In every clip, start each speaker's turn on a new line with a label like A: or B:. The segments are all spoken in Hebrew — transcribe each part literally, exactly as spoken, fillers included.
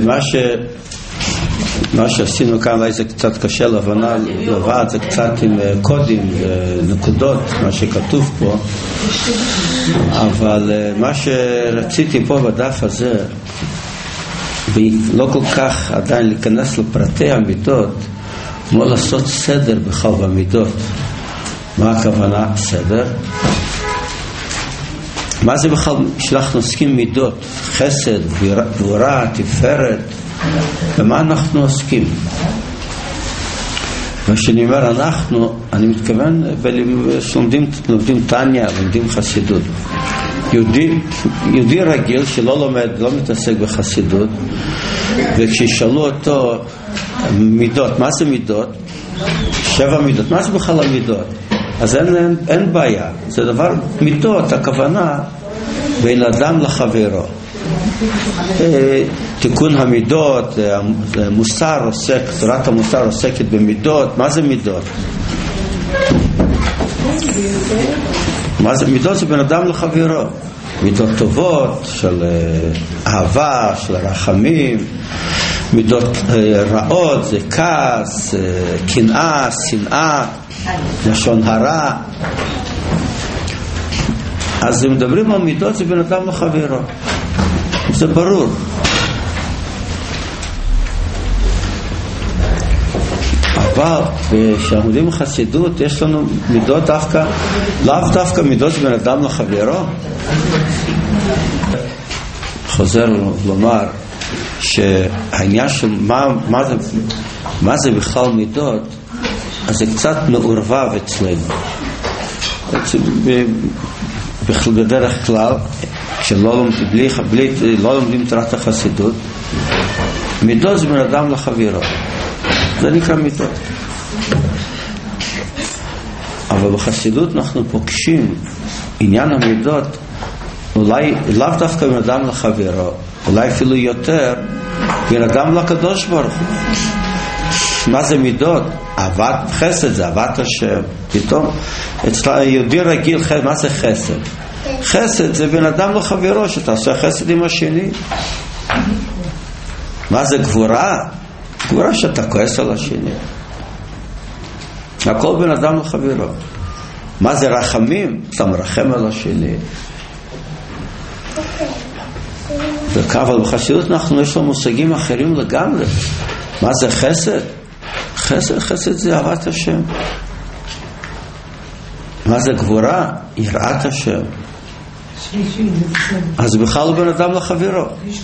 A: מה ש... מה שעשינו כאן אולי זה קצת קשה להבנה לבד, זה קצת עם קודים ונקודות, מה שכתוב פה, אבל מה שרציתי פה בדף הזה, ולא כל כך עדיין להיכנס לפרטי המידות, כמו לעשות סדר בכלל במידות. מה הכוונה סדר? מה זה בכלל שאנחנו עוסקים מידות? חסד, גבורה, תפארת, במה אנחנו עוסקים? כשאני אומר אנחנו, אני מתכוון שלומדים לומדים תניה, לומדים חסידות. יהודי, יהודי רגיל שלא לומד, לא מתעסק בחסידות, וכשישאלו אותו מידות, מה זה מידות? שבע מידות, מה זה בכלל המידות? אז אין, אין, אין בעיה, זה דבר, מידות, הכוונה בין אדם לחברו. תיקון המידות, מוסר עוסק, תורת המוסר עוסקת במידות. מה זה מידות? מה זה מידות? זה בין אדם לחברו. מידות טובות של אהבה, של רחמים. מידות רעות זה כעס, קנאה, שנאה, לשון הרע. אז אם מדברים על מידות זה בין אדם לחברו, זה ברור. אבל כשאנחנו יודעים בחסידות יש לנו מידות דווקא, לאו דווקא מידות בין אדם לחברו. חוזר לומר שהעניין של מה, מה, זה, מה זה בכלל מידות, אז זה קצת מעורבב אצלנו. בדרך כלל כשלא לומדים, בלי, בלי, לא לומדים תורת החסידות, מידות זה בין אדם לחברו, זה נקרא מידות. אבל בחסידות אנחנו פוגשים עניין המידות אולי לאו דווקא בין אדם לחברו, אולי אפילו יותר בין אדם לקדוש ברוך הוא. מה זה מידות? אהבת חסד, זה אהבת השם. פתאום אצל יהודי רגיל, מה זה חסד? חסד זה בין אדם לחברו, שאתה עושה חסד עם השני. מה זה גבורה? גבורה שאתה כועס על השני. הכל בין אדם לחברו. מה זה רחמים? אתה מרחם על השני. אבל בחסידות אנחנו יש לנו מושגים אחרים לגמרי. מה זה חסד? חסד, חסד זה אהבת השם. מה זה גבורה? יראת השם. אז בכלל הוא בין אדם לחברו.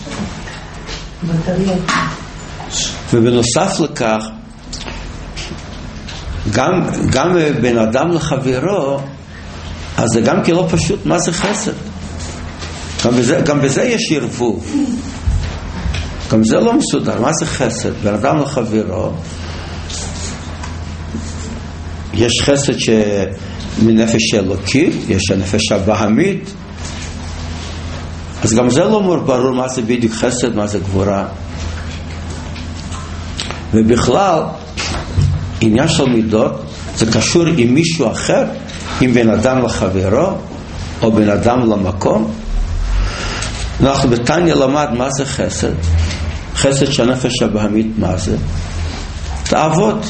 A: ובנוסף לכך, גם, גם בין אדם לחברו, אז זה גם כי לא פשוט, מה זה חסד? גם בזה, גם בזה יש ערבוב. גם זה לא מסודר. מה זה חסד? בין אדם לחברו, יש חסד שמנפש אלוקית, יש הנפש הבהמית, אז גם זה לא ברור מה זה בדיוק חסד, מה זה גבורה. ובכלל עניין של מידות זה קשור עם מישהו אחר, עם בן אדם לחברו או בן אדם למקום. אנחנו בתניה למד מה זה חסד. חסד שהנפש הבהמית מה זה? תאוות,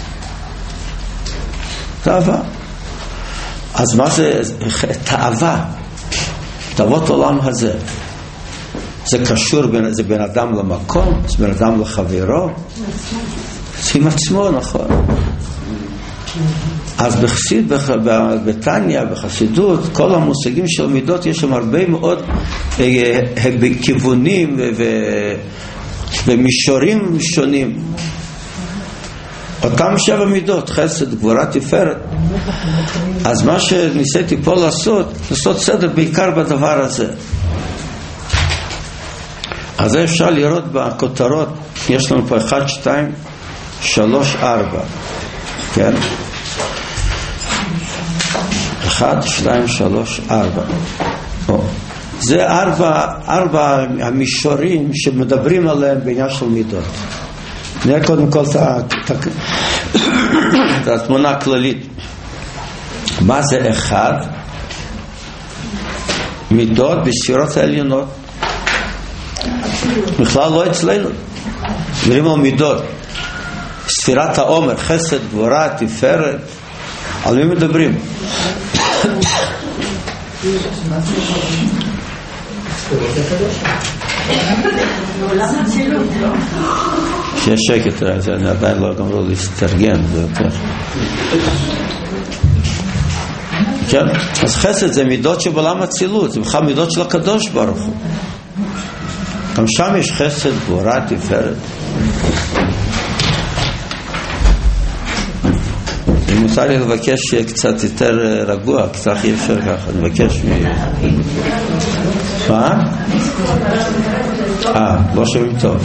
A: תאווה. אז מה זה תאווה? תאוות עולם הזה, זה קשור בין, זה בין אדם למקום, זה בין אדם לחברו, זה עם עצמו, נכון. אז בחסיד, בתניה, בחסידות, כל המושגים של מידות יש שם הרבה מאוד כיוונים ומישורים שונים. אותם שבע מידות, חסד, גבורה, תפארת. אז מה שניסיתי פה לעשות, לעשות סדר בעיקר בדבר הזה. אז זה אפשר לראות בכותרות, יש לנו פה אחד, שתיים, שלוש, ארבע. כן? אחד, שתיים, שלוש, ארבע. או. זה ארבע, ארבע המישורים שמדברים עליהם בעניין של מידות. נראה קודם כל את התמונה הכללית. מה זה אחד? מידות בספירות העליונות. בכלל לא אצלנו. מדברים על מידות, ספירת העומר, חסד, גבורה, תפארת. על מי מדברים? שיש שקט, אני עדיין לא גמרו להסתרגן, זה יותר. כן, אז חסד זה מידות שבעולם הצילות, זה בכלל מידות של הקדוש ברוך הוא. גם שם יש חסד, גבורה, תפארת. אם מותר לי לבקש שיהיה קצת יותר רגוע, קצת אי אפשר ככה, אני מבקש מ... מה? אה, לא שומעים טוב.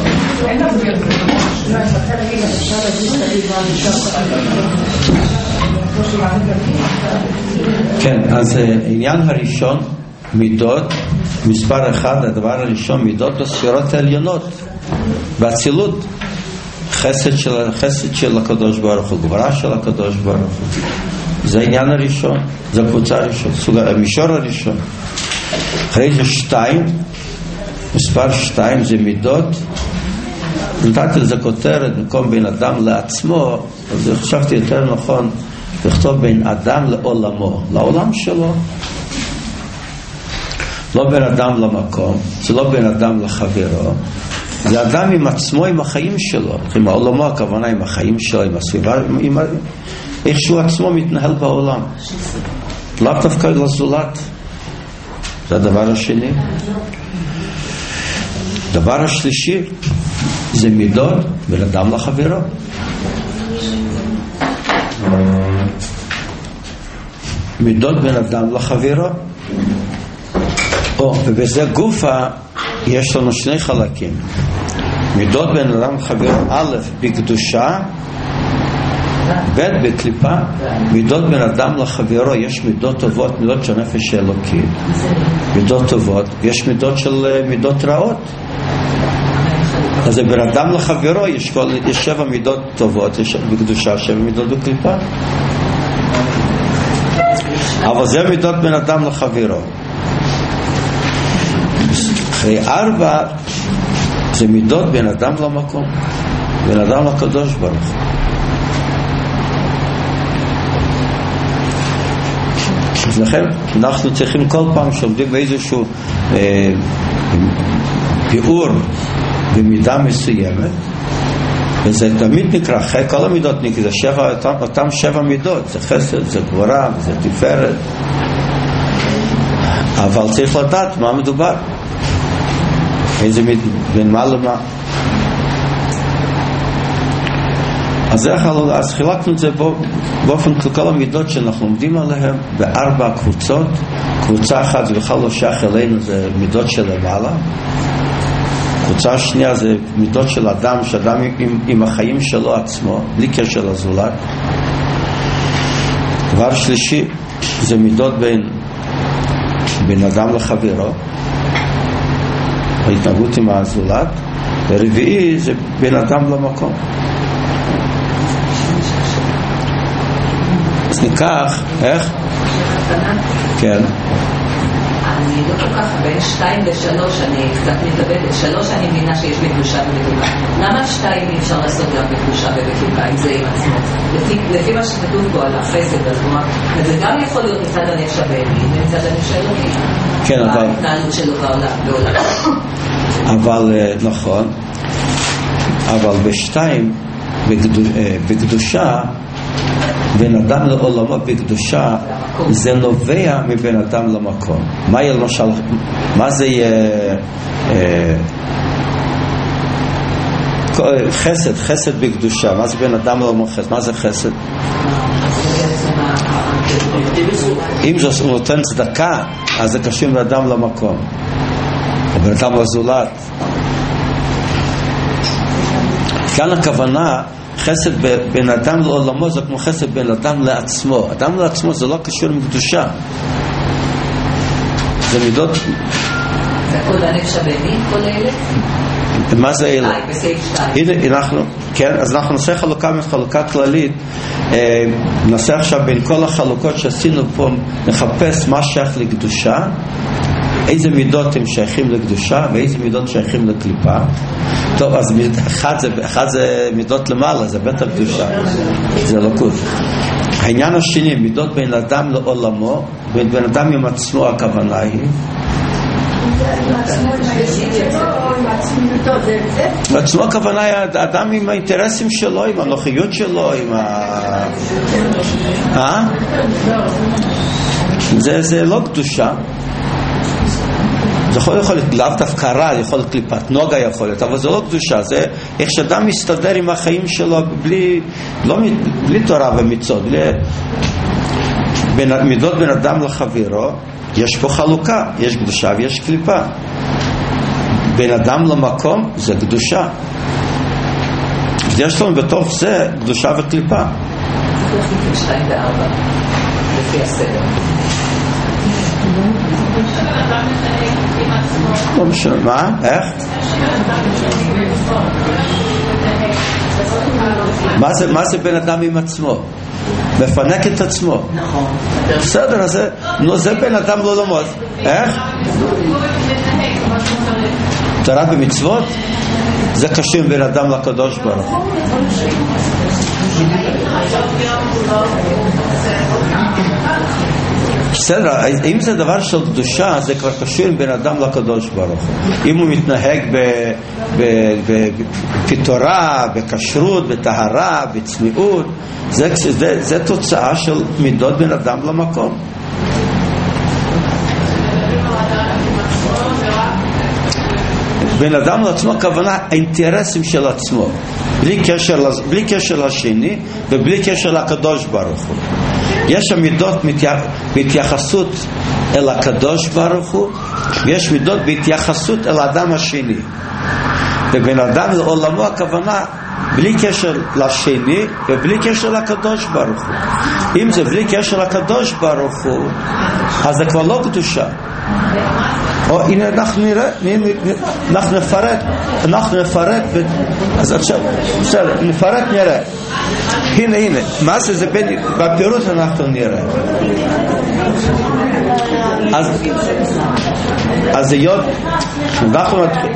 A: כן, אז העניין הראשון, מידות, מספר אחד, הדבר הראשון, מידות הספירות העליונות, באצילות, חסד של, חסד של הקדוש ברוך הוא, גבורה של הקדוש ברוך הוא. זה העניין הראשון, זה הקבוצה הראשון, המישור הראשון. אחרי זה שתיים, מספר שתיים זה מידות, נתתי לזה כותרת, במקום בין אדם לעצמו, אז חשבתי יותר נכון, לכתוב בין אדם לעולמו, לעולם שלו. לא בין אדם למקום, זה לא בין אדם לחברו, זה אדם עם עצמו, עם החיים שלו, עם העולמו, הכוונה עם החיים שלו, עם הסביבה, עם, עם, איך שהוא עצמו מתנהל בעולם, לא דווקא לזולת. זה הדבר השני. דבר השלישי זה מידות בין אדם לחברו. מידות בין אדם לחברו. או, ובזה גופה יש לנו שני חלקים. מידות בין אדם לחברו, א' בקדושה, ב' בקליפה. מידות בין אדם לחברו, יש מידות טובות, מידות של נפש אלוקית, מידות טובות, יש מידות של מידות רעות. אז בין אדם לחברו יש, כל, יש שבע מידות טובות, יש בקדושה שבע מידות בקליפה, אבל זה מידות בין אדם לחברו. אחרי ארבע זה מידות בין אדם למקום, בין אדם לקדוש ברוך הוא. אז לכן אנחנו צריכים כל פעם שעומדים באיזשהו אה, ביאור במידה מסוימת, וזה תמיד נקרא, אחרי כל המידות נקרא, זה שבע, אותם, אותם שבע מידות, זה חסד, זה גבורה, זה תפארת, אבל צריך לדעת מה מדובר, איזה מיד, בין מה למה. אז, אז חילקנו את זה באופן כל המידות שאנחנו עומדים עליהן בארבע קבוצות. קבוצה אחת זה בכלל לא שייך אלינו, זה מידות של למעלה. קבוצה שנייה זה מידות של אדם, שאדם עם, עם החיים שלו עצמו, בלי קשר לזולת. דבר שלישי זה מידות בין, בין אדם לחברו, ההתנהגות עם הזולת. ורביעי זה בין אדם למקום. אז ניקח, איך? כן.
B: אני לא כל כך, בין שתיים לשלוש אני קצת מתלבטת. שלוש אני מבינה שיש בקדושה ובקליפה. למה שתיים אי אפשר לעשות גם בקדושה ובקליפה, אם זה עם עצמו? לפי, לפי מה שכתוב פה על החסד, אז כלומר, זה גם יכול להיות מצד הנפש הבהמי ומצד הנפש האלוקי.
A: כן, אבל...
B: ההתנהלות שלו בעולם.
A: אבל, נכון, אבל בשתיים, בקדושה, בין אדם לעולמו בקדושה, זה נובע מבין אדם למקום. מה יהיה למשל, מה זה יהיה אה, חסד, חסד בקדושה, מה זה בין אדם לעולמו חסד, מה זה חסד? אם זה נותן צדקה, אז זה קשור בין אדם למקום, או בין אדם לזולת. כאן הכוונה חסד בין אדם לעולמו זה כמו חסד בין אדם לעצמו. אדם לעצמו זה לא קשור עם קדושה, זה מידות.
B: זה כל הנפש הבהמי, כל אלה?
A: מה זה אלה? הנה אנחנו, כן, אז אנחנו נעשה חלוקה מחלוקה כללית. נעשה עכשיו בין כל החלוקות שעשינו פה, נחפש מה שייך לקדושה איזה מידות הם שייכים לקדושה ואיזה מידות שייכים לקליפה. טוב, אז אחד זה, אחד זה מידות למעלה, זה בית הקדושה, זה אלוקות. העניין השני, מידות בין אדם לעולמו, בין בין אדם עם עצמו, הכוונה היא עצמו, הכוונה היא האדם עם האינטרסים שלו, עם הנוחיות שלו, עם ה... אה? זה, זה לא קדושה. זה יכול להיות לאו דווקא רע, יכול להיות קליפת נוגה, יכול להיות, אבל זה לא קדושה. זה איך שאדם מסתדר עם החיים שלו בלי, לא, בלי תורה ומצוות, בלי... בין, מידות בין אדם לחברו, יש פה חלוקה, יש קדושה ויש קליפה. בין אדם למקום זה קדושה, יש לנו בתוך זה קדושה וקליפה.
B: שתיים וארבע לפי הסדר.
A: לא משנה, מה? איך? מה זה, מה זה בן אדם עם עצמו? מפנק את עצמו.
B: נכון.
A: בסדר, אז זה, נו, זה בן אדם לא למוד. איך? תורה במצוות? זה קשור בין אדם לקדוש ברוך הוא. בסדר, אם זה דבר של קדושה, זה כבר קשור בין אדם לקדוש ברוך הוא. אם הוא מתנהג בתורה, בכשרות, בטהרה, בצניעות, זה, זה, זה תוצאה של מידות בין אדם למקום. בין אדם לעצמו, הכוונה האינטרסים של עצמו, בלי קשר, בלי קשר לשני ובלי קשר לקדוש ברוך הוא. יש המידות בהתייחסות אל הקדוש ברוך הוא, ויש מידות בהתייחסות אל האדם השני. ובין אדם לעולמו, הכוונה בלי קשר לשני ובלי קשר לקדוש ברוך הוא. אם זה בלי קשר לקדוש ברוך הוא, אז זה כבר לא קדושה. או הנה אנחנו נראה, אנחנו נפרט, אנחנו נפרט, אז עכשיו, בסדר, נפרט נראה. הנה, הנה, מה זה, זה בין, בפירוט אנחנו נראה. אז, אז זה יוד, אנחנו נתחיל.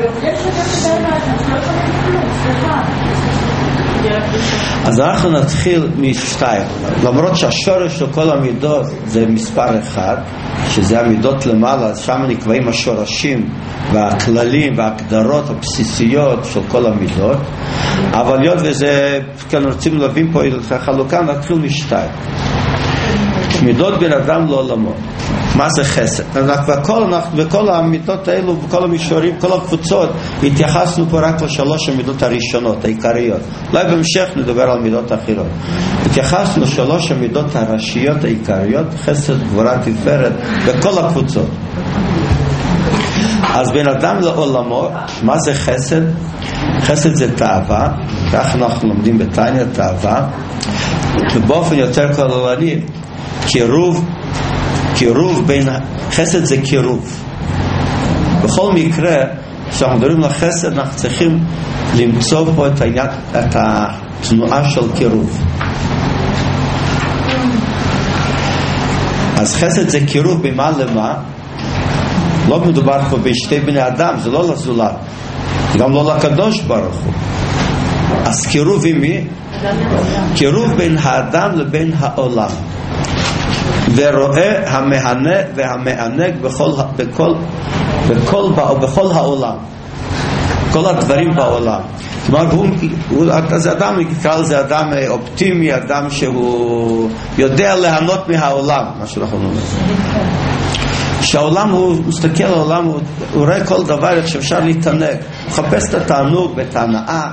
A: אז אנחנו נתחיל משתיים. למרות שהשורש של כל המידות זה מספר אחד, שזה המידות למעלה, אז שם נקבעים השורשים והכללים וההגדרות הבסיסיות של כל המידות. אבל יוד וזה, כאן רוצים להבין פה את החלוקה, נתחיל משתיים. מידות בין אדם לעולמו. מה זה חסד? וכל, וכל המידות האלו, וכל המישורים, כל הקבוצות, התייחסנו פה רק לשלוש המידות הראשונות, העיקריות. אולי בהמשך נדבר על מידות אחרות. התייחסנו לשלוש המידות הראשיות העיקריות, חסד, גבורה, תפארת, בכל הקבוצות. אז בין אדם לעולמו, מה זה חסד? חסד זה תאווה, כך אנחנו לומדים בתניא תאווה, ובאופן יותר כללי, קירוב, קירוב בין, חסד זה קירוב. בכל מקרה, כשאנחנו מדברים לחסד, אנחנו צריכים למצוא פה את העניין, את התנועה של קירוב. אז חסד זה קירוב במה למה? לא מדובר פה בשתי בני אדם, זה לא לזולת, גם לא לקדוש ברוך הוא. אז קירוב עם מי? קירוב בין האדם לבין העולם. ורואה המהנה והמענג בכל, בכל, בכל, בכל העולם, כל הדברים בעולם. כלומר, הוא, הוא, זה אדם, נקרא לזה אדם אופטימי, אדם שהוא יודע ליהנות מהעולם, מה שאנחנו אומרים. שהעולם, הוא מסתכל על העולם, הוא, הוא רואה כל דבר איך שאפשר להתענג, הוא מחפש את התענוג ואת ההנאה.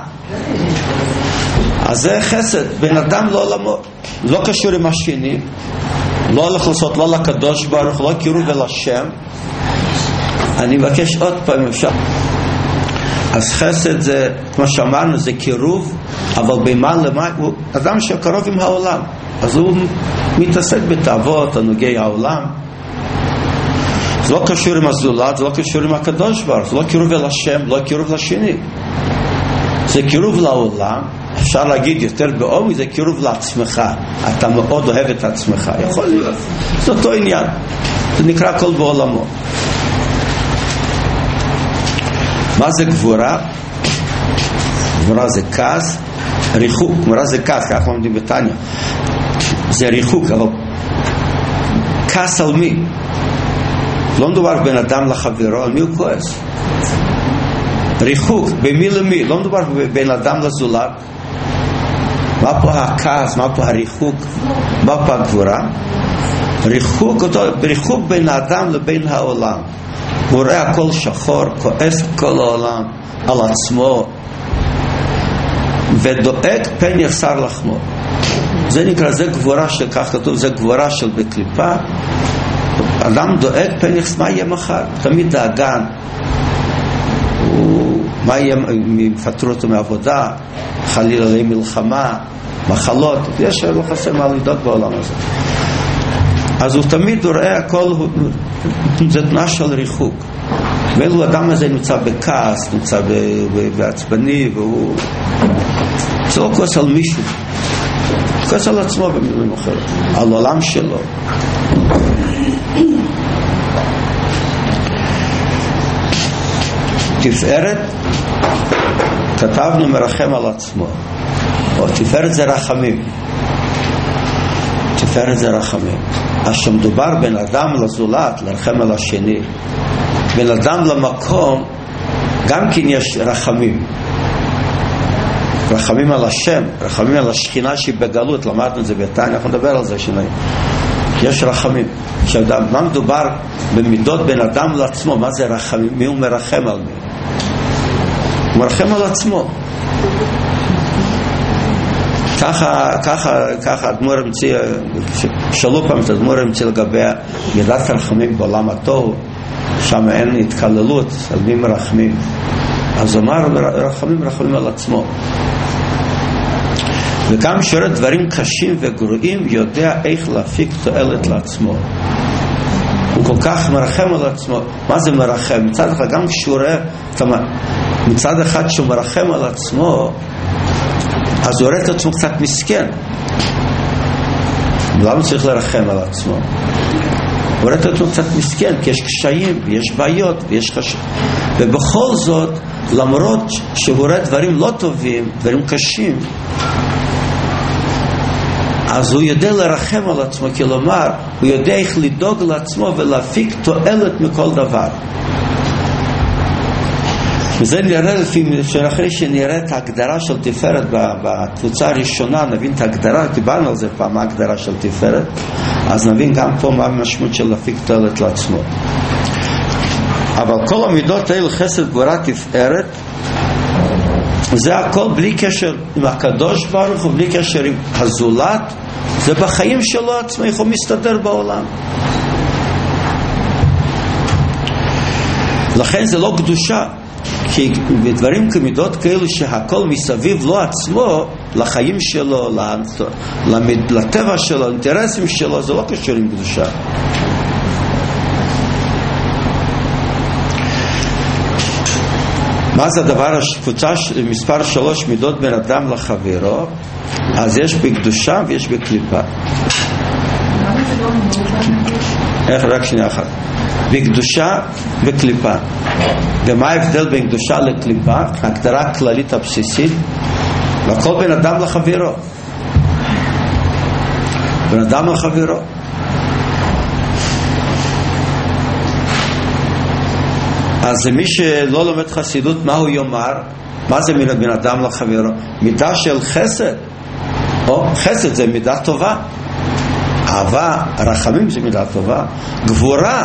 A: אז זה חסד, בין אדם לעולמו, לא קשור עם השני, לא הולך לעשות לא לקדוש ברוך, לא קירוב אל השם. אני מבקש עוד פעם אפשר. אז חסד זה, כמו שאמרנו, זה קירוב, אבל במה למה, הוא אדם שקרוב עם העולם, אז הוא מתעסק בתאוות, הנוגעי העולם. זה לא קשור עם הזולת, זה לא קשור עם הקדוש ברוך, זה לא קירוב אל השם, לא קירוב לשני. זה קירוב לעולם, אפשר להגיד יותר בעומק, זה קירוב לעצמך. אתה מאוד אוהב את עצמך, יכול להיות. זה אותו עניין, זה נקרא כל בעולמו. מה זה גבורה? גבורה זה כעס, ריחוק. גבורה זה כעס, כך לומדים בתניא. זה ריחוק, אבל כעס על מי? לא מדובר בין אדם לחברו, על מי הוא כועס? ריחוק, במי למי? לא מדובר בין אדם לזולת. מה פה הכעס? מה פה הריחוק? מה פה הגבורה? ריחוק, אותו, ריחוק בין האדם לבין העולם. הוא רואה הכל שחור, כועס כל העולם על עצמו, ודואג פן יחסר לחמו. זה נקרא, זה גבורה של, כך כתוב, זה גבורה של בקליפה. אדם דואג פן יחסר, מה יהיה מחר? תמיד דאגן. הוא, מה יהיה, מפטרו אותו מעבודה, חלילה עלי מלחמה, מחלות, יש לא חסר מה לדאוג בעולם הזה. אז הוא תמיד רואה הכל, זה תנועה של ריחוק. ואילו האדם הזה נמצא בכעס, נמצא בעצבני, והוא זה לא כועס על מישהו, הוא כועס על עצמו במילים אחרות, על העולם שלו. תפארת, כתבנו מרחם על עצמו, או תפארת זה רחמים. תפארת זה רחמים. אז שמדובר בין אדם לזולת, לרחם על השני, בין אדם למקום, גם כן יש רחמים. רחמים על השם, רחמים על השכינה שהיא בגלות, למדנו את זה בתניא, אנחנו נדבר על זה שני. יש רחמים. שאדם, מה מדובר במידות בין אדם לעצמו? מה זה רחמים? מי הוא מרחם על מי? הוא מרחם על עצמו. ככה, ככה, ככה אדמו"ר המציא, שאלו פעם את אדמו"ר המציא לגבי ידת רחמים בעולם התוהו, שם אין התקללות, על מי מרחמים. אז אמר, רחמים רחמים על עצמו. וגם שרואה דברים קשים וגרועים, יודע איך להפיק תועלת לעצמו. הוא כל כך מרחם על עצמו. מה זה מרחם? מצד אחד, גם כשהוא רואה, מצד אחד שהוא מרחם על עצמו, אז הוא רואה את עצמו קצת מסכן. למה צריך לרחם על עצמו? הוא רואה את עצמו קצת מסכן, כי יש קשיים, ויש בעיות, ויש חשב. ובכל זאת, למרות שהוא רואה דברים לא טובים, דברים קשים, אז הוא יודע לרחם על עצמו, כלומר, הוא יודע איך לדאוג לעצמו ולהפיק תועלת מכל דבר. וזה נראה לפי, אחרי שנראה את ההגדרה של תפארת בקבוצה הראשונה, נבין את ההגדרה, קיבלנו על זה פעם ההגדרה של תפארת, אז נבין גם פה מה המשמעות של להפיק תועלת לעצמו. אבל כל המידות האלה, חסד, גבורה, תפארת, זה הכל בלי קשר עם הקדוש ברוך הוא, בלי קשר עם הזולת, זה בחיים שלו עצמו, איך הוא מסתדר בעולם. לכן זה לא קדושה, כי בדברים כמידות כאלו שהכל מסביב לא עצמו, לחיים שלו, לטבע שלו, לאינטרסים שלו, זה לא קשור עם קדושה. מה זה הדבר, קבוצה מספר שלוש, מידות בין אדם לחברו? אז יש בקדושה ויש בקליפה. איך? רק שנייה אחת. בקדושה וקליפה. ומה ההבדל בין קדושה לקליפה? ההגדרה הכללית הבסיסית, והכל בין אדם לחברו. בין אדם לחברו. אז מי שלא לומד חסידות, מה הוא יאמר? מה זה בין אדם לחברו? מידה של חסד. או חסד זה מידה טובה. אהבה, רחמים זה מידה טובה. גבורה,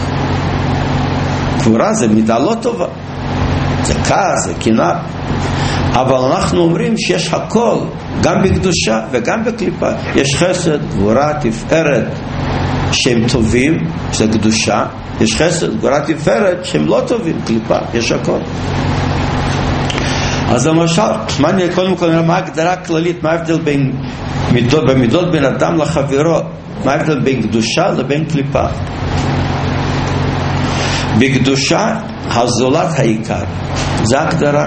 A: גבורה זה מידה לא טובה. זה כעס, זה קנאה. אבל אנחנו אומרים שיש הכל, גם בקדושה וגם בקליפה. יש חסד, גבורה, תפארת, שהם טובים, שזה קדושה. יש חסד, גבורה, תפארת, שהם לא טובים, קליפה. יש הכל. אז למשל, קודם כל נראה מה ההגדרה הכללית, מה ההבדל בין מידות, במידות בין אדם לחברו, מה ההבדל בין קדושה לבין קליפה. בקדושה הזולת העיקר, זה ההגדרה.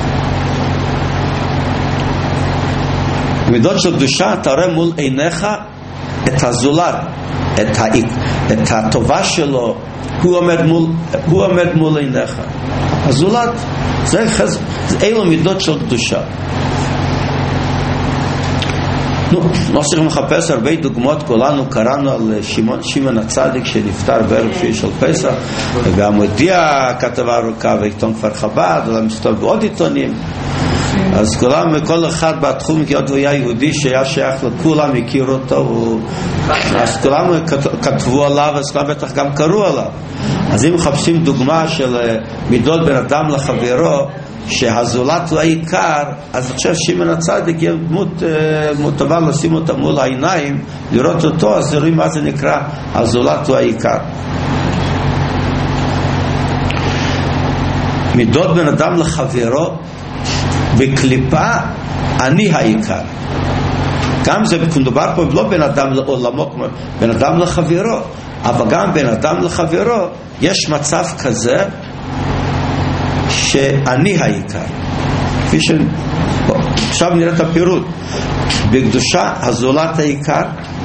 A: במידות של קדושה אתה רואה מול עיניך את הזולת, את, ה... את הטובה שלו, הוא עומד מול, הוא עומד מול עיניך. הזולת, זה, זה אלו מידות של קדושה. נו, לא צריכים לחפש הרבה דוגמאות. כולנו קראנו על שמעון, שמעון הצדיק שנפטר בערב שביעי של פסח, וגם הודיע כתבה ארוכה בעיתון כפר חב"ד, וגם מסתובב בעוד עיתונים. אז כולם, כל אחד בתחום, היות הוא היה יהודי שהיה שייך לכולם, הכירו אותו, אז כולם כתבו עליו, אז כולם בטח גם קראו עליו. אז אם מחפשים דוגמה של מידות בין אדם לחברו, שהזולת הוא העיקר, אז אני חושב שמעון הצדיק יהיה דמות טובה לשים אותה מול העיניים, לראות אותו, אז רואים מה זה נקרא הזולת הוא העיקר. מידות בין אדם לחברו, בקליפה אני העיקר. גם זה מדובר פה לא בין אדם לעולמו, בין אדם לחברו, אבל גם בין אדם לחברו יש מצב כזה שאני העיקר. כפי ש... בוא, עכשיו נראה את הפירוט. בקדושה הזולת העיקר,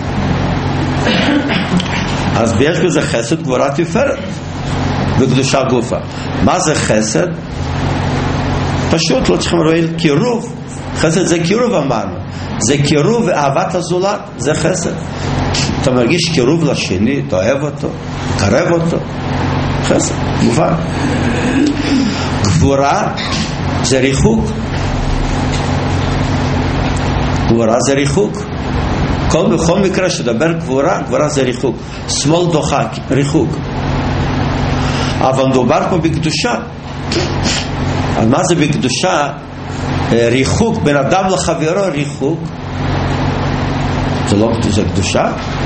A: אז יש בזה חסד, גבורה, תפארת. בקדושה גופה. מה זה חסד? פשוט לא צריכים לראות קירוב. חסד זה קירוב, אמרנו. זה קירוב ואהבת הזולת, זה חסד. אתה מרגיש קירוב לשני, אתה אוהב אותו, קרב אותו, חסד, מובן. גבורה זה ריחוק. גבורה זה ריחוק. כל, בכל מקרה שדבר גבורה, גבורה זה ריחוק. שמאל דוחה, ריחוק. אבל מדובר פה בקדושה. אז מה זה בקדושה? ריחוק, בין אדם לחברו ריחוק. זה לא זה קדושה?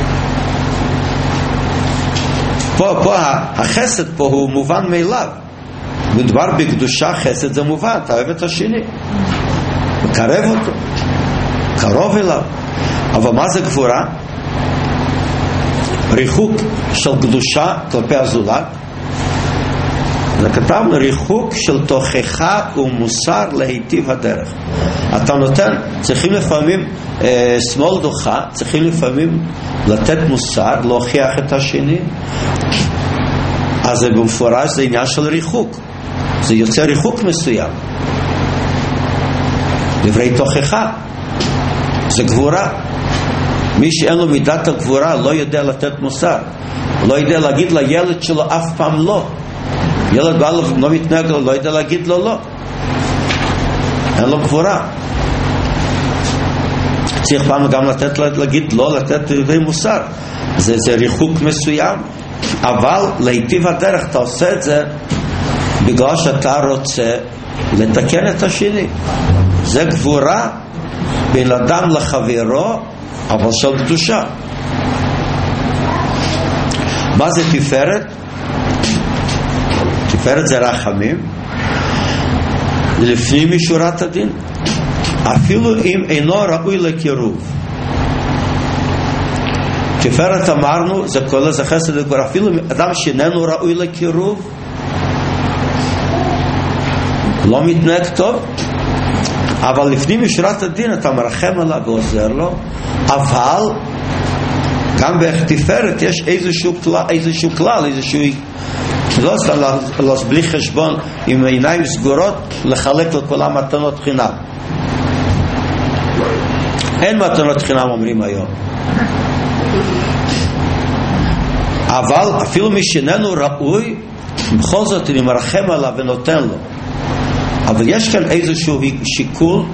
A: פה, פה, החסד פה הוא מובן מאליו. מדובר בקדושה, חסד זה מובן, אתה אוהב את השני, מקרב אותו, קרוב אליו. אבל מה זה גבורה? ריחוק של קדושה כלפי הזולת. כתבנו ריחוק של תוכחה ומוסר להיטיב הדרך. אתה נותן, צריכים לפעמים אה, שמאל דוחה, צריכים לפעמים לתת מוסר, להוכיח את השני. אז זה במפורש, זה עניין של ריחוק, זה יוצא ריחוק מסוים. דברי תוכחה זה גבורה. מי שאין לו מידת הגבורה לא יודע לתת מוסר, לא יודע להגיד לילד שלו אף פעם לא. ילד בא לו לא מתנהג לו, לא יודע להגיד לו לא, אין לו גבורה. צריך פעם גם לתת להגיד לא, לתת דברי מוסר. זה, זה ריחוק מסוים. אבל להיטיב הדרך, אתה עושה את זה בגלל שאתה רוצה לתקן את השני. זה גבורה בין אדם לחברו, אבל של קדושה. מה זה תפארת? תפארת זה רחמים לפנים משורת הדין, אפילו אם אינו ראוי לקירוב. תפארת אמרנו זה כל זה חסד וגבורה, אפילו אדם שאיננו ראוי לקירוב, לא מתנהג טוב, אבל לפנים משורת הדין אתה מרחם עליו ועוזר לו. אבל גם בתפארת יש איזשהו כלל, איזשהו כלל, איזשהו לא סתם בלי חשבון עם עיניים סגורות לחלק לכל המתנות חינם. אין מתנות חינם אומרים היום. אבל אפילו מי שאיננו ראוי, בכל זאת אני מרחם עליו ונותן לו. אבל יש כאן איזשהו שיקול,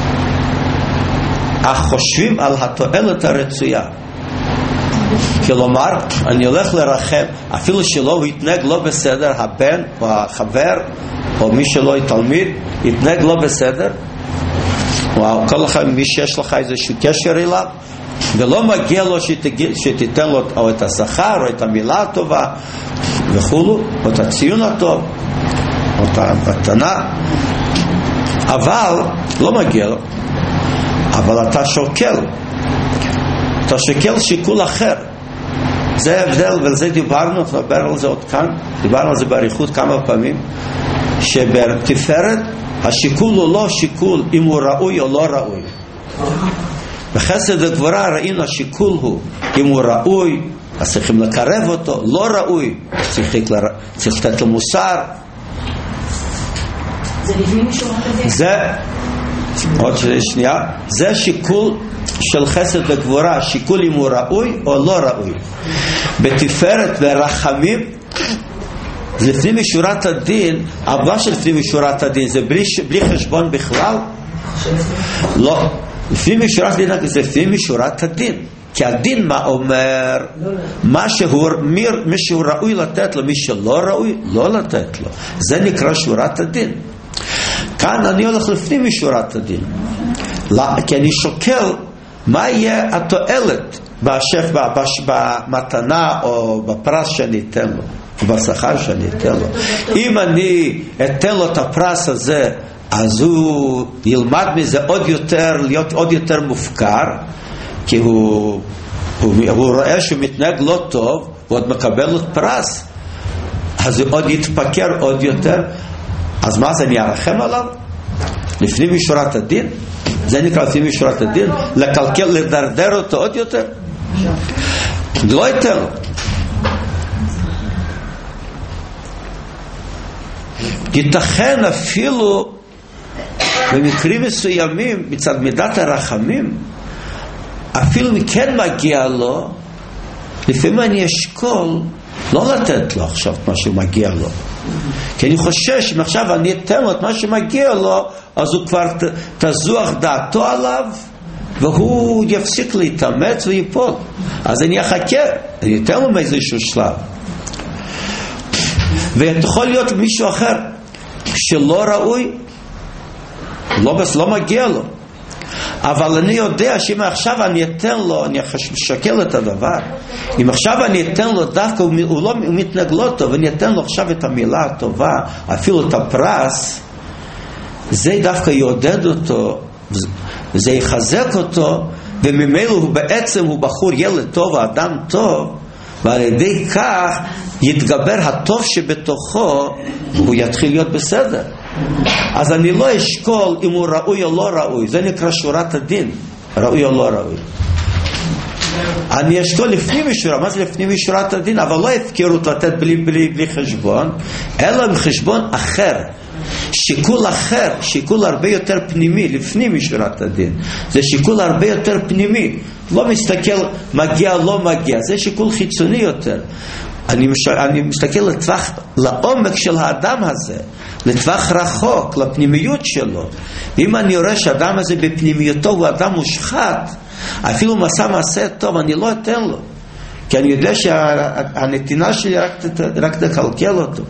A: אך חושבים על התועלת הרצויה. כלומר, אני הולך לרחם, אפילו שלא הוא יתנהג לא בסדר, הבן או החבר או מי שלא תלמיד יתנהג לא בסדר, או כל אחד, מי שיש לך איזשהו קשר אליו, ולא מגיע לו שתגיד, שתיתן לו או את השכר או את המילה הטובה וכולו, או את הציון הטוב או את המתנה, אבל לא מגיע לו. אבל אתה שוקל, אתה שוקל שיקול אחר. זה הבדל, ולזה דיברנו, נדבר על זה עוד כאן, דיברנו על זה בעריכות כמה פעמים, שבתפארת השיקול הוא לא שיקול אם הוא ראוי או לא ראוי. בחסד וגבורה ראינו השיקול הוא אם הוא ראוי, אז צריכים לקרב אותו. לא ראוי, צריך, צריך לתת לו מוסר.
B: זה לפנים משורת הדין.
A: זה, עוד שנייה, זה שיקול של חסד וגבורה, שיקול אם הוא ראוי או לא ראוי. בתפארת ורחמים, לפנים משורת הדין, אבל של לפנים משורת הדין, זה בלי, בלי חשבון בכלל? לא. לפנים משורת הדין זה לפנים משורת הדין. כי הדין מה אומר? מה שהוא, מי, מי שהוא ראוי לתת לו, מי שלא ראוי, לא לתת לו. זה נקרא שורת הדין. כאן אני הולך לפנים משורת הדין. לא, כי אני שוקל מה יהיה התועלת בשף, במתנה או בפרס שאני אתן לו, בשכר שאני אתן לו. אם אני אתן לו את הפרס הזה, אז הוא ילמד מזה עוד יותר, להיות עוד יותר מופקר, כי הוא, הוא, הוא רואה שהוא מתנהג לא טוב, הוא עוד מקבל לו פרס, אז הוא עוד יתפקר עוד יותר. אז מה זה, אני ארחם עליו? לפנים משורת הדין? זה נקרא לפנים משורת הדין? לקלקל, לדרדר אותו עוד יותר? לא ייתן לו. ייתכן אפילו במקרים מסוימים מצד מידת הרחמים, אפילו מכן מגיע לו, לפעמים אני אשכול לא לתת לו עכשיו את מה שמגיע לו, כי אני חושש אם עכשיו אני אתן לו את מה שמגיע לו, אז הוא כבר תזוח דעתו עליו והוא יפסיק להתאמץ ויפול. אז אני אחכה, אני אתן לו מאיזשהו שלב. ויכול להיות מישהו אחר שלא ראוי, לא, בס, לא מגיע לו, אבל אני יודע שאם עכשיו אני אתן לו, אני אשקל את הדבר, אם עכשיו אני אתן לו דווקא, הוא, הוא לא הוא מתנהג לא טוב, ואני אתן לו עכשיו את המילה הטובה, אפילו את הפרס, זה דווקא יעודד אותו, זה יחזק אותו, וממילא הוא בעצם הוא בחור ילד טוב, האדם טוב, ועל ידי כך יתגבר הטוב שבתוכו, והוא יתחיל להיות בסדר. אז אני לא אשכול אם הוא ראוי או לא ראוי, זה נקרא שורת הדין, ראוי או לא ראוי. אני אשכול לפנים משורת, מה זה לפנים משורת הדין? אבל לא הפקרות לתת בלי, בלי, בלי חשבון, אלא עם חשבון אחר, שיקול אחר, שיקול הרבה יותר פנימי, לפנים משורת הדין. זה שיקול הרבה יותר פנימי, לא מסתכל מגיע לא מגיע, זה שיקול חיצוני יותר. אני, מש... אני מסתכל לטווח, לעומק של האדם הזה, לטווח רחוק, לפנימיות שלו. ואם אני רואה שהאדם הזה בפנימיותו הוא אדם מושחת, אפילו מסע מעשה טוב, אני לא אתן לו, כי אני יודע שהנתינה שלי רק, רק תקלקל אותו.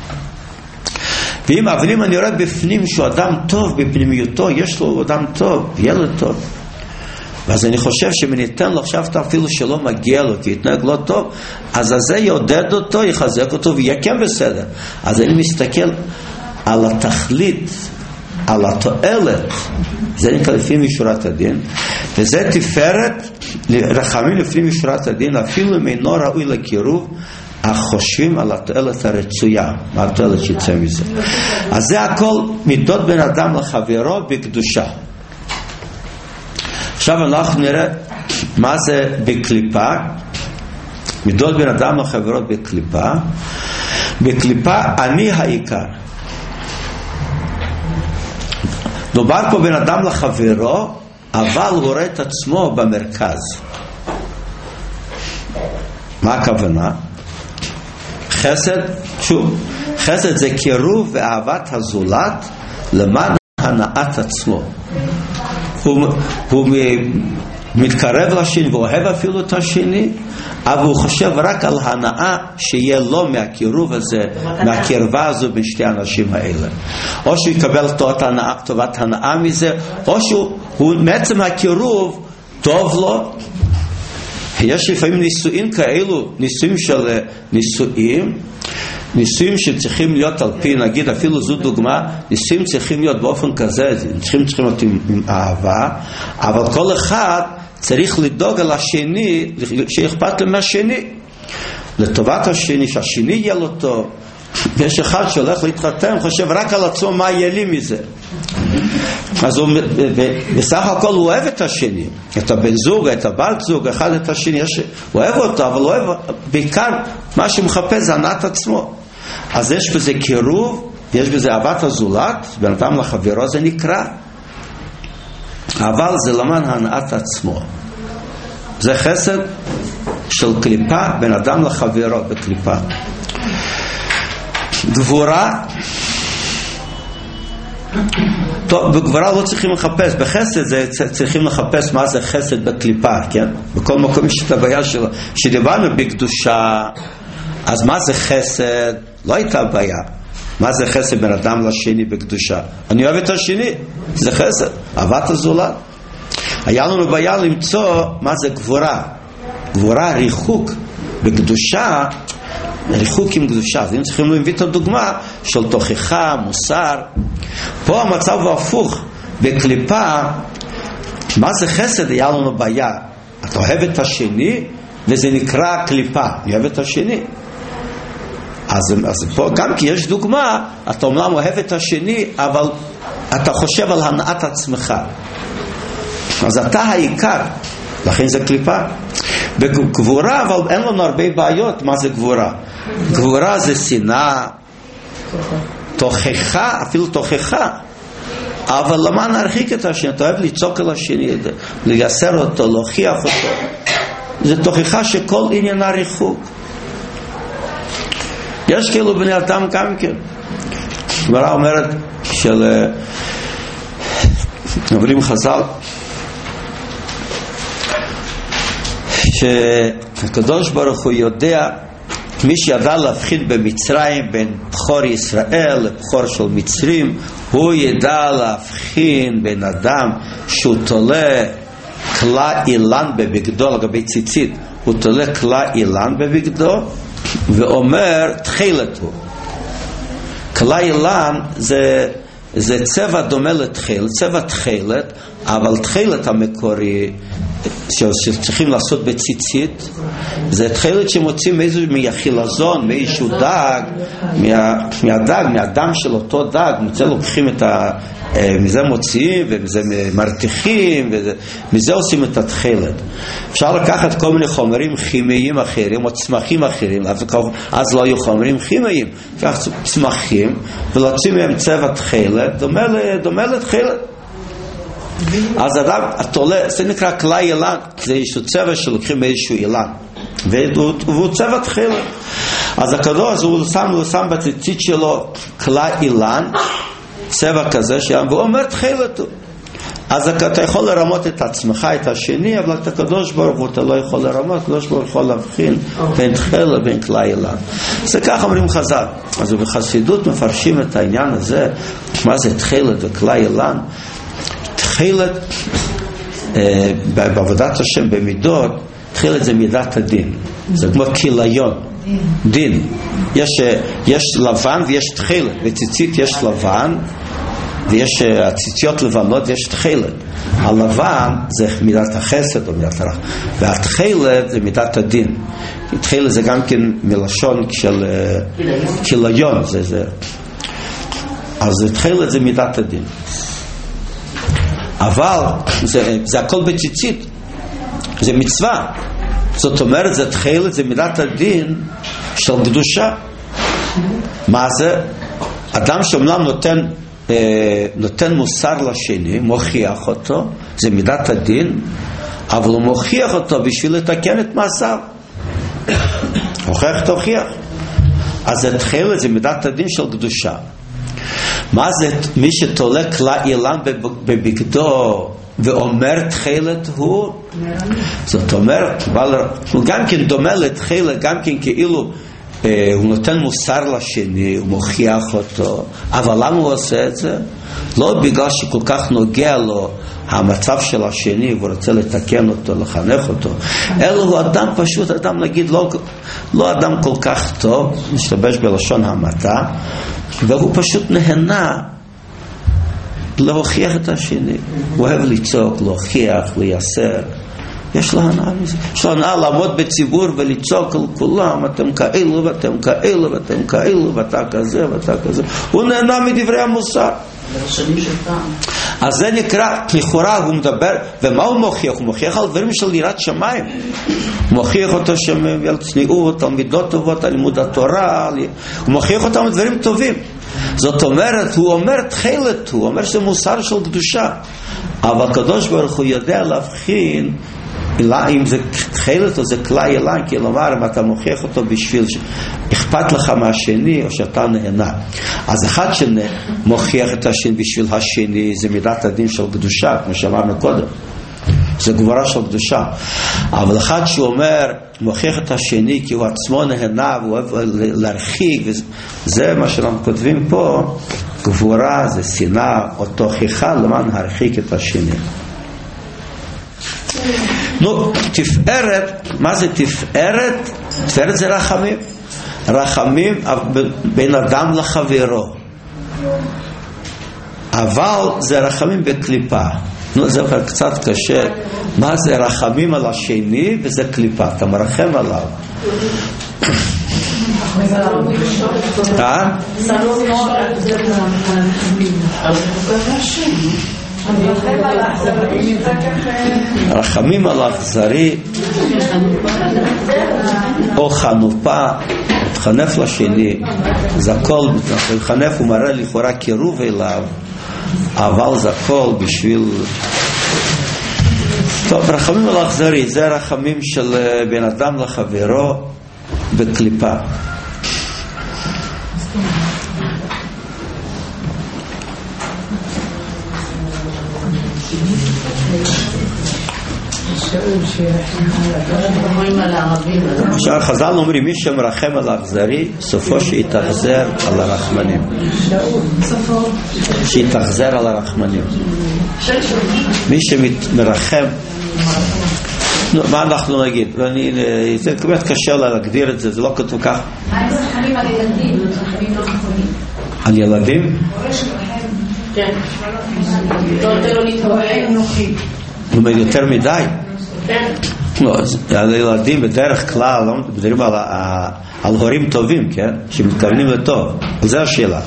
A: ואם אבל אם אני רואה בפנים שהוא אדם טוב בפנימיותו, יש לו אדם טוב, ילד טוב, ואז אני חושב שאם אני אתן לו עכשיו אפילו שלא מגיע לו כי יתנהג לא טוב, אז זה יעודד אותו, יחזק אותו ויהיה כן בסדר. אז אני מסתכל על התכלית, על התועלת, זה נקרא לפנים משורת הדין, וזה תפארת רחמים לפנים משורת הדין, אפילו אם אינו ראוי לקירוב, החושבים על התועלת הרצויה, מה התועלת שיצא מזה. אז זה הכל מידות בין אדם לחברו בקדושה. עכשיו אנחנו נראה מה זה בקליפה, מידות בין אדם לחברו בקליפה. בקליפה אני העיקר. דובר פה בין אדם לחברו, אבל הוא רואה את עצמו במרכז. מה הכוונה? חסד, שוב, חסד זה קירוב ואהבת הזולת למען הנעת עצמו. הוא, הוא מתקרב לשני ואוהב אפילו את השני, אבל הוא חושב רק על הנאה שיהיה לו מהקירוב הזה, מהקרבה הזו בין שתי האנשים האלה. או שהוא יקבל טובת הנאה, טובת הנאה מזה, או שהוא מעצם הקירוב טוב לו. יש לפעמים נישואים כאלו, נישואים של נישואים, נישואים שצריכים להיות על פי, נגיד אפילו זו דוגמה, נישואים צריכים להיות באופן כזה, צריכים, צריכים להיות עם, עם אהבה, אבל כל אחד צריך לדאוג על השני, שאכפת לו מהשני, לטובת השני, שהשני יהיה לו טוב, יש אחד שהולך להתחתן, חושב רק על עצמו מה יהיה לי מזה. אז הוא, בסך הכל הוא אוהב את השני, את הבן זוג, את הבת זוג, אחד את השני, יש, הוא אוהב אותו, אבל הוא אוהב, בעיקר מה שהוא מחפש זה הנאת עצמו. אז יש בזה קירוב, יש בזה אהבת הזולת, בין אדם לחברו, זה נקרא. אבל זה למען הנאת עצמו. זה חסד של קליפה, בין אדם לחברו בקליפה. גבורה, טוב, בגבורה לא צריכים לחפש, בחסד זה צריכים לחפש מה זה חסד בקליפה, כן? בכל מקום יש את הבעיה שלו. כשדיברנו בקדושה, אז מה זה חסד? לא הייתה בעיה. מה זה חסד בין אדם לשני בקדושה? אני אוהב את השני, זה חסד, אהבת הזולת. היה לנו בעיה למצוא מה זה גבורה. גבורה, ריחוק בקדושה, ריחוק עם קדושה. אז אם צריכים להביא את הדוגמה של תוכחה, מוסר. פה המצב הוא הפוך. בקליפה, מה זה חסד? היה לנו בעיה. אתה אוהב את השני, וזה נקרא קליפה. אני אוהב את השני. אז, אז פה גם כי יש דוגמה, אתה אומנם אוהב את השני, אבל אתה חושב על הנאת עצמך. אז אתה העיקר, לכן זה קליפה. בגבורה, אבל אין לנו הרבה בעיות. מה זה גבורה? גבורה זה שנאה, תוכחה, אפילו תוכחה, אבל למען להרחיק את השני. אתה אוהב לצעוק על השני, לייסר אותו, להוכיח אותו. זה תוכחה שכל עניין הריחוק. יש כאילו בני אדם גם כן. גמרא אומרת של אומרים חז"ל שהקדוש ברוך הוא יודע, מי שידע להבחין במצרים בין בחור ישראל לבחור של מצרים, הוא ידע להבחין בין אדם שהוא תולה כלה אילן בבגדו, לגבי ציצית הוא תולה כלה אילן בבגדו ואומר תחילת הוא. כלה אילן זה, זה צבע דומה לתחילת, צבע תחילת, אבל תחילת המקורי שצריכים לעשות בציצית זה תחילת שמוצאים מאיזו מהחילזון, מאיזשהו דג, מה, מהדג, מהדם של אותו דג, מזה לוקחים את ה... מזה מוציאים ומזה מרתיחים ומזה עושים את התחילת. אפשר לקחת כל מיני חומרים כימיים אחרים או צמחים אחרים, אז, אז לא היו חומרים כימיים, אפשר צמחים ולהוציא מהם צבע תחילת דומה, דומה לתחילת. אז אדם, התולה, זה נקרא כלה אילן, זה איזשהו צבע שלוקחים מאיזשהו אילן והוא, והוא צבע תחילת. אז הקדוש הוא שם, הוא שם בציצית שלו כלה אילן, צבע כזה שם, והוא אומר תחילת. אז אתה יכול לרמות את עצמך, את השני, אבל את הקדוש ברוך הוא אתה לא יכול לרמות. הקדוש ברוך הוא יכול להבחין בין תחילה בין כלה אילן. זה כך אומרים חז"ל. אז בחסידות מפרשים את העניין הזה, מה זה תחילה וכלה אילן. תחילת אה, בעבודת השם במידות, תחילת זה מידת הדין, זה כמו כיליון, דין. יש, יש לבן ויש תחילת, בציצית יש לבן ויש הציציות לבנות ויש תחילת. הלבן זה מידת החסד או מידת הרח, והתחילת זה מידת הדין. תחילת זה גם כן מלשון של כיליון, זה, זה. אז תחילת זה מידת הדין, אבל זה, זה הכל בציצית, זה מצווה. זאת אומרת, זה תחילת, זה מידת הדין של קדושה. מה זה? אדם שאומנם נותן, אה, נותן מוסר לשני, מוכיח אותו, זה מידת הדין, אבל הוא מוכיח אותו בשביל לתקן את מעשיו. הוכיח תוכיח. אז זה תחילת, זה מידת הדין של קדושה. מה זה מי שתולה כלה אילן בבגדו ואומר תחילת הוא? זאת אומרת, הוא גם כן דומה לתחילת, גם כן כאילו אה, הוא נותן מוסר לשני, הוא מוכיח אותו. אבל למה הוא עושה את זה? לא בגלל שכל כך נוגע לו המצב של השני והוא רוצה לתקן אותו, לחנך אותו, אלא הוא אדם פשוט, אדם נגיד לא, לא אדם כל כך טוב, משתבש בלשון המעטה, והוא פשוט נהנה להוכיח את השני. הוא אוהב לצעוק, להוכיח, לייסר, יש לו הנאה מזה. יש לו הנאה לעמוד בציבור ולצעוק על כולם, אתם כאלו ואתם כאלו ואתם כאלו ואתה כזה ואתה כזה. הוא נהנה מדברי המוסר. אז זה נקרא, לכאורה הוא מדבר, ומה הוא מוכיח? הוא מוכיח על דברים של יראת שמיים. הוא מוכיח אותו על צניעות, על מידות טובות, על לימוד התורה, הוא מוכיח אותם על דברים טובים. זאת אומרת, הוא אומר תחילת, הוא אומר שזה מוסר של קדושה, אבל הקדוש ברוך הוא יודע להבחין אם זה תחילת או זה כלי אליים, כי לומר אם אתה מוכיח אותו בשביל שאכפת לך מהשני או שאתה נהנה. אז אחד שמוכיח את השני בשביל השני זה מידת הדין של קדושה, כמו שאמרנו קודם, זה גבורה של קדושה. אבל אחד שהוא אומר מוכיח את השני כי הוא עצמו נהנה והוא אוהב להרחיק, זה מה שאנחנו כותבים פה, גבורה זה שנאה או תוכחה למען להרחיק את השני. נו, תפארת, מה זה תפארת? תפארת זה רחמים, רחמים בין אדם לחברו, אבל זה רחמים בקליפה. נו, זה קצת קשה. מה זה רחמים על השני וזה קליפה, אתה מרחם עליו. אה? רחמים על האכזרי או חנופה, חנף לשני, זה הכל, חנף ומראה לכאורה קירוב אליו, אבל זה הכל בשביל... טוב, רחמים על האכזרי זה רחמים של בן אדם לחברו בקליפה. עכשיו חז"ל אומרים מי שמרחם על האכזרי סופו שיתאכזר על הרחמנים, שיתאכזר על הרחמנים. מי שמרחם, מה אנחנו נגיד? זה באמת קשה להגדיר את זה, זה לא כתוב כך.
B: האם רחמים על ילדים? רחמים לא נכונים
A: על ילדים?
B: כן, לא נותן לו להתרועם נוחים.
A: זאת אומרת יותר מדי?
B: כן.
A: לא, על ילדים בדרך כלל לא מדברים על, על הורים טובים, כן? שמתכוונים לטוב. זו השאלה.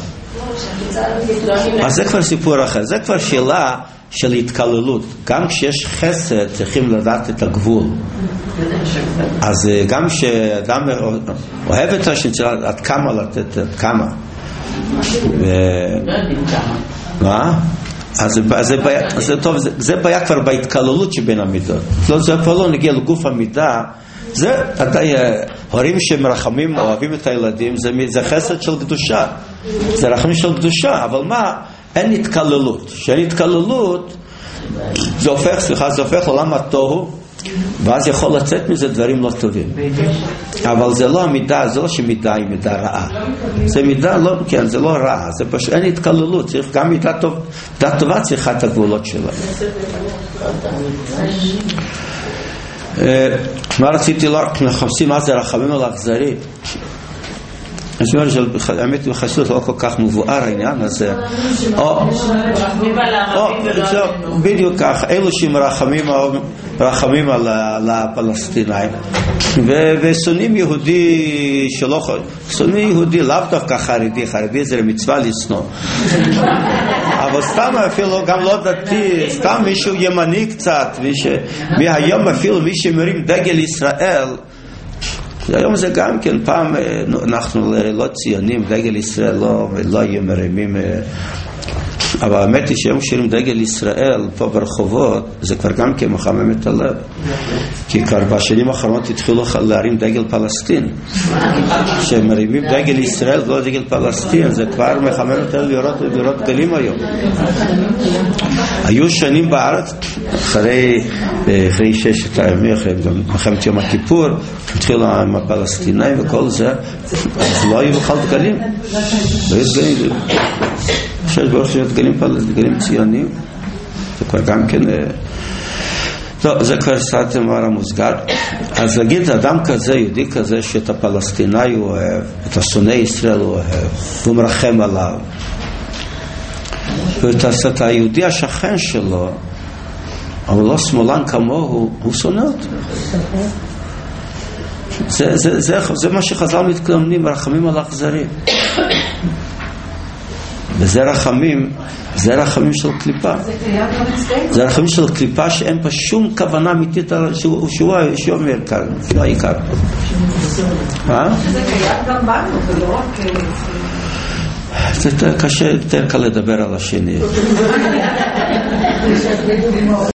A: אז זה כבר סיפור אחר. זה כבר שאלה של התקללות. גם כשיש חסד צריכים לדעת את הגבול. אז גם כשאדם אוהב את השני, עד כמה לתת, עד כמה. מה? אז זה בעיה, זה טוב, זה, זה בעיה כבר בהתקללות שבין המידות. לא, זה כבר לא נגיע לגוף המידה. זה עדיין, הורים שמרחמים, אוהבים את הילדים, זה, זה חסד של קדושה. זה רחמים של קדושה, אבל מה? אין התקללות. שאין התקללות, זה הופך, סליחה, זה הופך עולם התוהו, ואז יכול לצאת מזה דברים לא טובים. אבל זה לא המידה, זה לא שמידה היא מידה רעה. זה מידה לא, כן, זה לא רע, זה פשוט, אין התקללות, צריך גם מידה טוב, מידה טובה צריכה את הגבולות שלה. מה רציתי לא, מחפשים מה זה רחמים על האכזרי. אני אומר שהאמת בחסידות לא כל כך מבואר העניין הזה. בדיוק כך, אלו שמרחמים על הפלסטינאים ושונאים יהודי שלא שונאים יהודי לאו דווקא חרדי, חרדי זה מצווה לשנוא, אבל סתם אפילו גם לא דתי, סתם מישהו ימני קצת, מהיום אפילו מי שמרים דגל ישראל, היום זה גם כן, פעם אנחנו לא ציונים, דגל ישראל לא, לא יהיו מרימים, אבל האמת היא שהיום כשירים דגל ישראל פה ברחובות, זה כבר גם כן מחמם את הלב, כי כבר בשנים האחרונות התחילו להרים דגל פלסטין, שמרימים דגל ישראל ולא דגל פלסטין, זה כבר מחמם את הלב לראות, לראות גלים היום. היו שנים בארץ, אחרי, אחרי ששת הימים, אחרי מלחמת יום הכיפור, התחילו עם הפלסטינאים וכל זה, אז לא היו בכלל דגלים, לא היו דגלים, שיש ברוך שיש דגלים, דגלים ציונים, זה כבר גם כן, לא, זה כבר סעד אמר המוסגר. אז להגיד אדם כזה, יהודי כזה, שאת הפלסטינאי הוא אוהב, את השונא ישראל הוא אוהב, הוא מרחם עליו, ואת היהודי השכן שלו, אבל לא שמאלן כמוהו, הוא שונא אותו. זה, זה, זה, זה מה שחז"ל מתכוונים, רחמים על האכזרים. וזה רחמים, זה רחמים של קליפה. זה רחמים של קליפה שאין פה שום כוונה אמיתית שהוא אומר כאן, שהוא העיקר.
B: זה קיים גם בנו, ולא רק...
A: זה יותר קשה, יותר קל לדבר על השני.